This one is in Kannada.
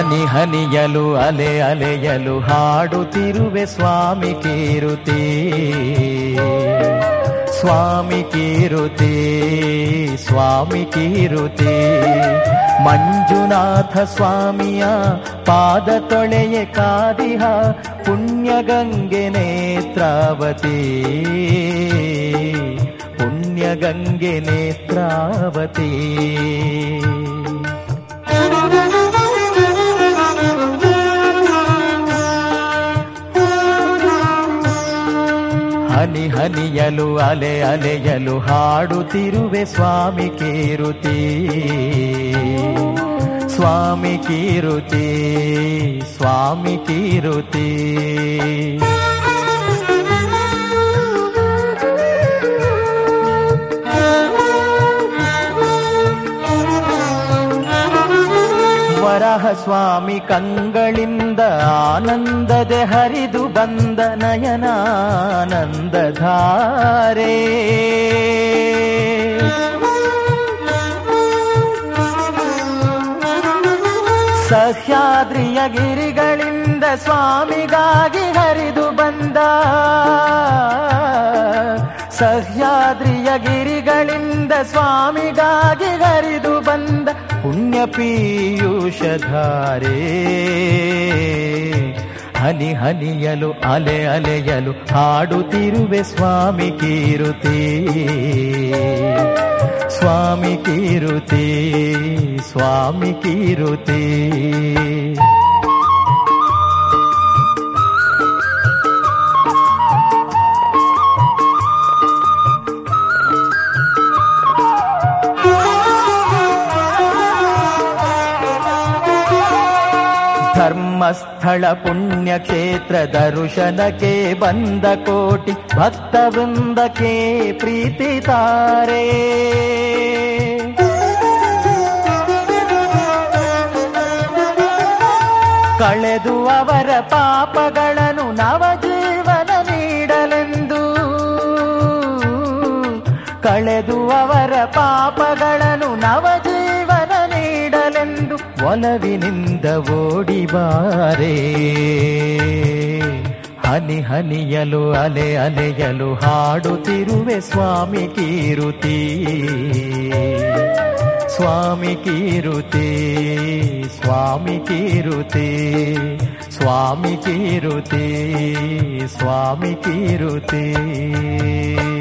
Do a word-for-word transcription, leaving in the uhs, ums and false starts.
ಹನಿ ಹನಿಯಲು ಅಲೆ ಅಲೆಯಲು ಹಾಡುತ್ತಿರುವೆ ಸ್ವಾಮಿ ಕೀರುತಿ, ಸ್ವಾಮಿ ಕೀರುತಿ, ಸ್ವಾಮಿ ಕೀರುತಿ. ಮಂಜುನಾಥ ಸ್ವಾಮಿಯ ಪಾದ ತೊಳೆಯೆ ಕಾದಿಹ ಪುಣ್ಯಗಂಗೆ ನೇತ್ರಾವತಿ, ಪುಣ್ಯಗಂಗೆ ನೇತ್ರಾವತಿ. ಹನಿ ಹನಿಯಲು ಅಲೆ ಅಲೆಯಲು ಹಾಡುತ್ತಿರುವೆ ಸ್ವಾಮಿ ಕೀರುತಿ, ಸ್ವಾಮಿ ಕೀರುತಿ, ಸ್ವಾಮಿ ಕೀರುತಿ. ವರಹ ಸ್ವಾಮಿ ಕಂಗಳಿಂದ ಆನಂದದೆ ಹರಿದು ಬಂದ ನಯನಾನಂದಧಾರೆ. ಸಹ್ಯಾದ್ರಿಯ ಗಿರಿಗಳಿಂದ ಸ್ವಾಮಿಗಾಗಿ ಹರಿದು ಬಂದ, ಸಹ್ಯಾದ್ರಿಯ ಗಿರಿಗಳಿಂದ ಸ್ವಾಮಿಗಾಗಿ ಹರಿದು ಬಂದ ಪುಣ್ಯ ಪೀಯೂಷಧಾರೆ. ಹನಿ ಹನಿಯಲು ಅಲೆ ಅಲೆಯಲು ಹಾಡುತ್ತಿರುವೆ ಸ್ವಾಮಿ ಕೀರುತಿ, ಸ್ವಾಮಿ ಕೀರುತಿ, ಸ್ವಾಮಿ ಕೀರುತಿ. ಧರ್ಮಸ್ಥಳ ಪುಣ್ಯಕ್ಷೇತ್ರ ದರ್ಶನಕ್ಕೆ ಬಂದ ಕೋಟಿ ಭಕ್ತ ವೃಂದಕ್ಕೆ ಪ್ರೀತಿ ತಾರೆ. ಕಳೆದು ಅವರ ಪಾಪಗಳನ್ನು ನವಜೀವನ ನೀಡಲೆಂದು, ಕಳೆದು ಅವರ ಪಾಪಗಳನ್ನು ನವಜೀವನ ನೀಡಲೆಂದು ಒಲವಿನಿಂದ ಓಡಿಬಾರೆ. ಹನಿ ಹನಿಯಲು ಅಲೆ ಅಲೆಯಲು ಹಾಡುತ್ತಿರುವೆ ಸ್ವಾಮಿ ಕೀರುತಿ, ಸ್ವಾಮಿ ಕೀರುತಿ, ಸ್ವಾಮಿ ಕೀರುತಿ, ಸ್ವಾಮಿ ಕೀರುತಿ, ಸ್ವಾಮಿ ಕೀರುತಿ.